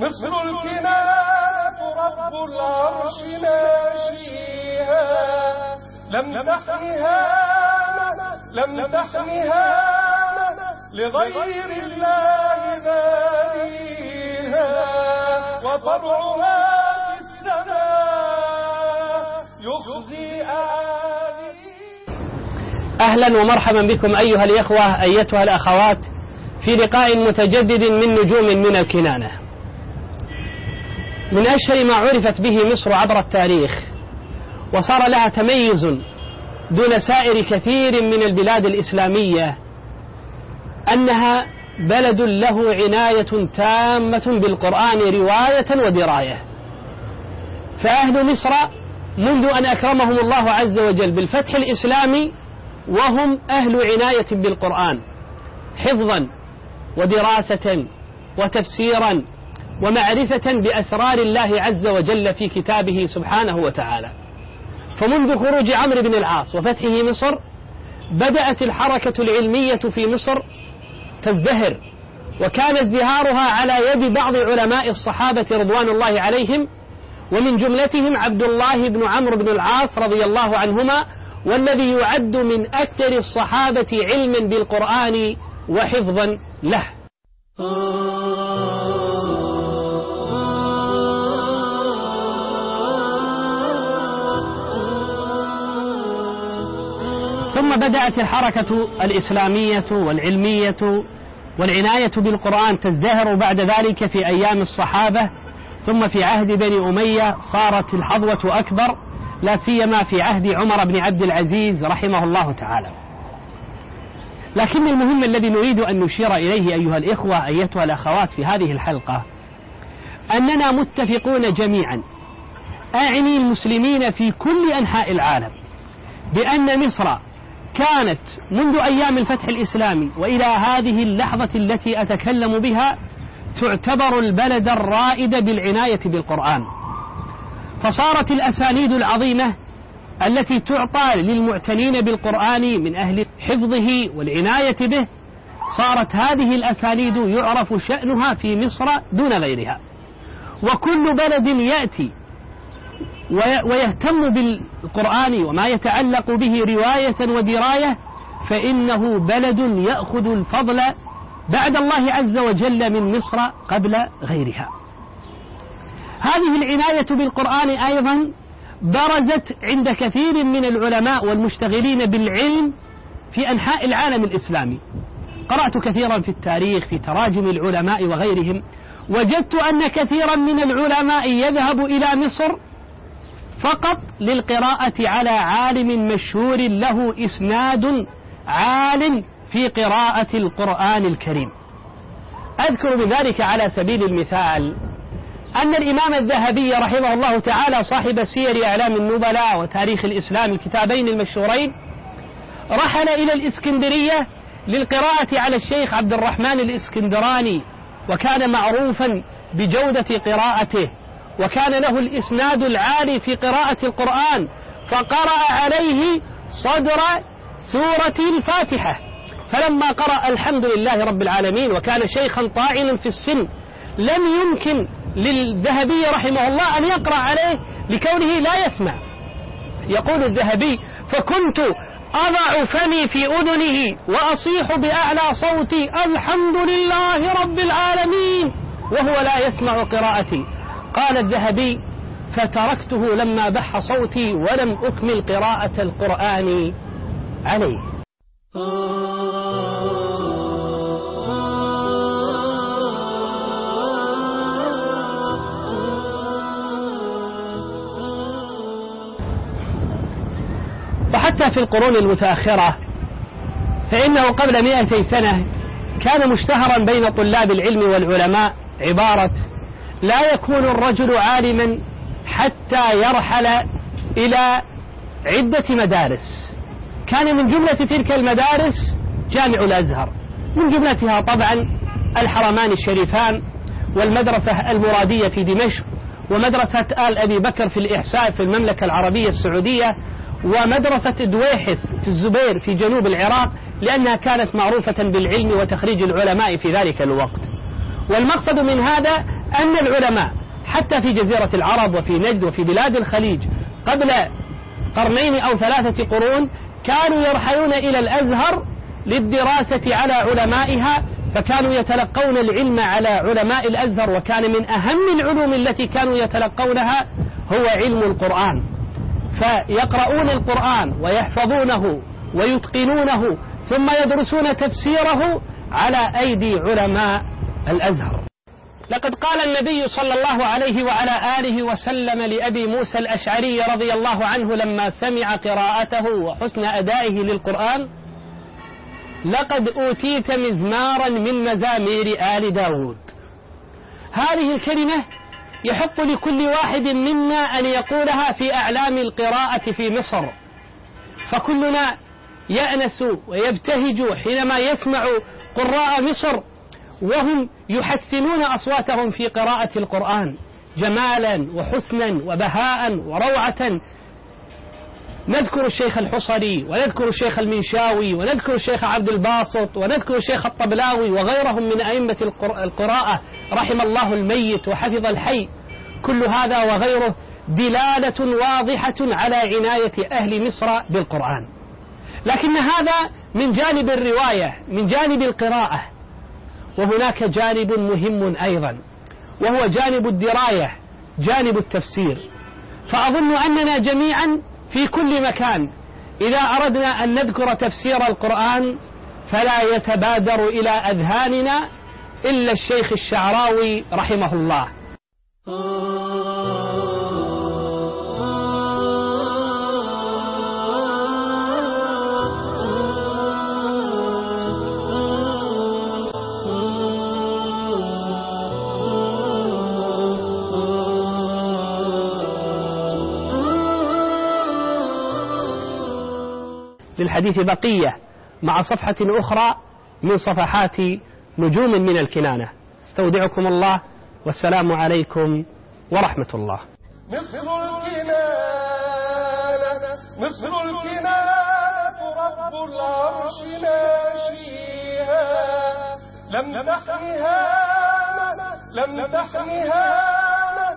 مصر الكنانة رب العرش ناشيها، لم تحنها لغير الله باريها، وطبعها في السماء يخزي آلي. أهلا ومرحبا بكم أيها الإخوة أيتها الأخوات في لقاء متجدد من نجوم من الكنانة. من أشهر ما عرفت به مصر عبر التاريخ وصار لها تميز دون سائر كثير من البلاد الإسلامية أنها بلد له عناية تامة بالقرآن رواية ودراية. فأهل مصر منذ أن أكرمهم الله عز وجل بالفتح الإسلامي وهم أهل عناية بالقرآن حفظا ودراسة وتفسيرا ومعرفة بأسرار الله عز وجل في كتابه سبحانه وتعالى. فمنذ خروج عمرو بن العاص وفتحه مصر بدأت الحركة العلمية في مصر تزدهر، وكان ازدهارها على يد بعض علماء الصحابة رضوان الله عليهم، ومن جملتهم عبد الله بن عمرو بن العاص رضي الله عنهما، والذي يعد من أكثر الصحابة علما بالقرآن وحفظا له. ثم بدأت الحركة الإسلامية والعلمية والعناية بالقرآن تزدهر بعد ذلك في أيام الصحابة، ثم في عهد بني أمية صارت الحظوة أكبر، لا سيما في عهد عمر بن عبد العزيز رحمه الله تعالى. لكن المهم الذي نريد أن نشير إليه أيها الإخوة أيتها الأخوات في هذه الحلقة أننا متفقون جميعا، أعني المسلمين في كل أنحاء العالم، بأن مصر كانت منذ أيام الفتح الإسلامي وإلى هذه اللحظة التي أتكلم بها تعتبر البلد الرائد بالعناية بالقرآن. فصارت الأسانيد العظيمة التي تعطى للمعتنين بالقرآن من أهل حفظه والعناية به، صارت هذه الأسانيد يعرف شأنها في مصر دون غيرها. وكل بلد يأتي ويهتم بالقرآن وما يتعلق به رواية ودراية فإنه بلد يأخذ الفضل بعد الله عز وجل من مصر قبل غيرها. هذه العناية بالقرآن أيضا برزت عند كثير من العلماء والمشتغلين بالعلم في أنحاء العالم الإسلامي. قرأت كثيرا في التاريخ في تراجم العلماء وغيرهم، وجدت أن كثيرا من العلماء يذهب إلى مصر فقط للقراءة على عالم مشهور له إسناد عال في قراءة القرآن الكريم. أذكر بذلك على سبيل المثال أن الإمام الذهبي رحمه الله تعالى صاحب سير أعلام النبلاء وتاريخ الإسلام الكتابين المشهورين رحل إلى الإسكندرية للقراءة على الشيخ عبد الرحمن الإسكندراني، وكان معروفا بجودة قراءته وكان له الإسناد العالي في قراءة القرآن، فقرأ عليه صدر سورة الفاتحة. فلما قرأ الحمد لله رب العالمين وكان شيخا طاعنا في السن لم يمكن للذهبي رحمه الله أن يقرأ عليه لكونه لا يسمع. يقول الذهبي: فكنت أضع فمي في أذنه وأصيح بأعلى صوتي الحمد لله رب العالمين وهو لا يسمع قراءتي. قال الذهبي: فتركته لما بح صوتي ولم أكمل قراءة القرآن عليه. وحتى في القرون المتأخرة فإنه قبل 200 سنة كان مشتهرا بين طلاب العلم والعلماء عبارة: لا يكون الرجل عالما حتى يرحل إلى عدة مدارس. كان من جملة تلك المدارس جامع الأزهر، من جملتها طبعا الحرمان الشريفان والمدرسة المرادية في دمشق، ومدرسة آل أبي بكر في الإحساء في المملكة العربية السعودية، ومدرسة دويحس في الزبير في جنوب العراق، لأنها كانت معروفة بالعلم وتخريج العلماء في ذلك الوقت. والمقصد من هذا أن العلماء حتى في جزيرة العرب وفي نجد وفي بلاد الخليج قبل قرنين أو 3 قرون كانوا يرحلون إلى الأزهر للدراسة على علمائها، فكانوا يتلقون العلم على علماء الأزهر، وكان من أهم العلوم التي كانوا يتلقونها هو علم القرآن، فيقرؤون القرآن ويحفظونه ويتقنونه ثم يدرسون تفسيره على أيدي علماء الأزهر. لقد قال النبي صلى الله عليه وعلى آله وسلم لأبي موسى الأشعري رضي الله عنه لما سمع قراءته وحسن أدائه للقرآن: لقد أوتيت مزمارا من مزامير آل داود. هذه الكلمة يحق لكل واحد منا أن يقولها في أعلام القراءة في مصر، فكلنا يأنس ويبتهج حينما يسمع قراء مصر وهم يحسنون أصواتهم في قراءة القرآن جمالا وحسنا وبهاء وروعة. نذكر الشيخ الحصري ونذكر الشيخ المنشاوي ونذكر الشيخ عبد الباسط ونذكر الشيخ الطبلاوي وغيرهم من أئمة القراءة، رحم الله الميت وحفظ الحي. كل هذا وغيره دلالة واضحة على عناية أهل مصر بالقرآن. لكن هذا من جانب الرواية، من جانب القراءة، وهناك جانب مهم أيضا وهو جانب الدراية، جانب التفسير. فأظن أننا جميعا في كل مكان إذا أردنا أن نذكر تفسير القرآن فلا يتبادر إلى أذهاننا إلا الشيخ الشعراوي رحمه الله. للحديث بقية مع صفحة أخرى من صفحات نجوم من الكنانة. استودعكم الله والسلام عليكم ورحمة الله. مصر الكنانة رب العرش ناشيها، لم تحنها